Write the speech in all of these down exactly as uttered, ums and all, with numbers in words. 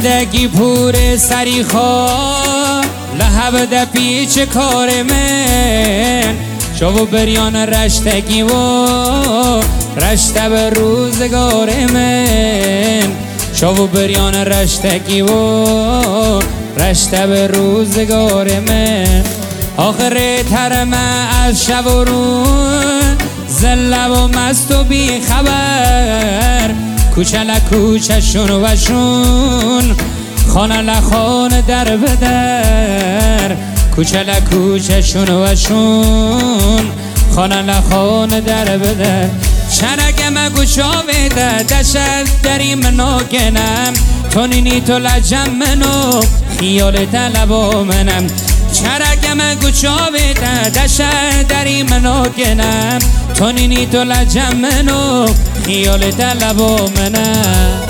ودگی پور سری خواه لحب ده پیچ کار من شو بریان رشتگی و رشته به روزگار من شو بریان رشتگی و رشته به روزگار من آخر ترمه از شب و رون زله و مست و بی خبر کوچه کوچه شون و شون خانه لخانه در بدر کوچه کوچه شون و شون خانه لخانه در بدر شنگه مگو شاویده دشت دری منو کنم تو نینی تو لجم منو خیال طلبا منم چرگه مگو شاویده دشت دری منو کنم تو نینی تو لجم منو خیال طلبا منم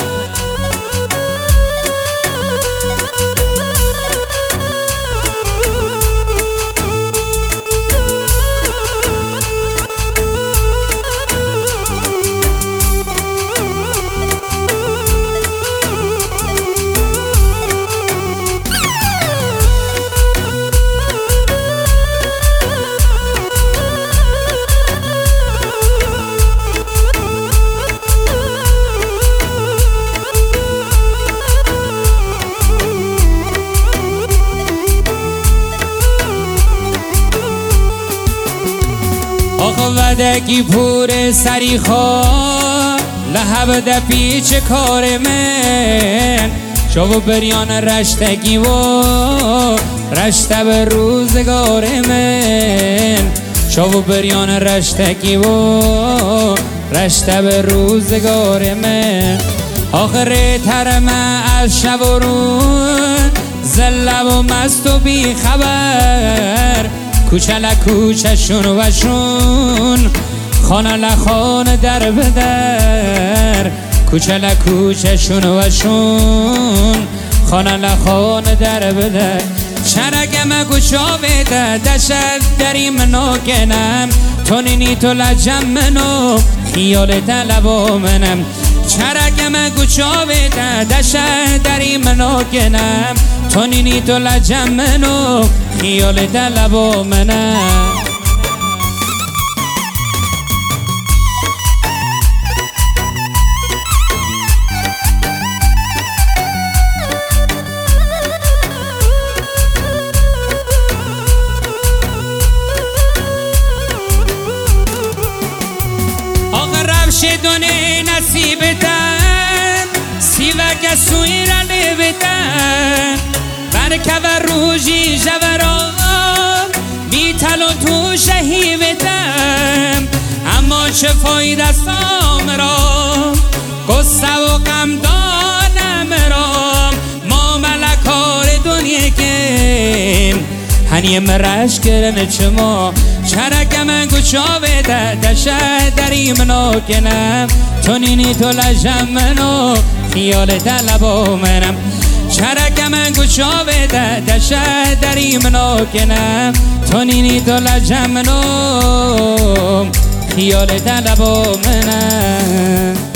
ودگی پور سری خواه لحب ده پیچ کار من شو بریان رشتگی و رشته به روزگار من شو بریان رشتگی و رشته به روزگار من آخر ترمه از شب و رون زله و مست و بی خبر کوچه کوچه شون و شون خانه لخانه در بدر کوچه کوچه شون و شون خانه لخانه در بدر شرگه مگو شاویده دشت دری منو کنم تو نینی تو لجم منو خیال طلبا منم چرگه مگو شاویده دشت دری منو کنم تو نینی تو لجم منو خیال طلبا منم دونه نصیبتن سیوک سوی را لیبتن برکه و روژی جوران بیتل و تو شهیبتن اما چه فایده سام را قصه و غم دانم را ما ملکار دنیا که هنیم رش کرن چما چرگه من گوچاوه ده دشه دری منو کنم تو نینی تو لجم منو خیال طلبا منم چرگه من گوچاوه ده دشه دری منو کنم تو نینی تو لجم منو خیال طلبا منم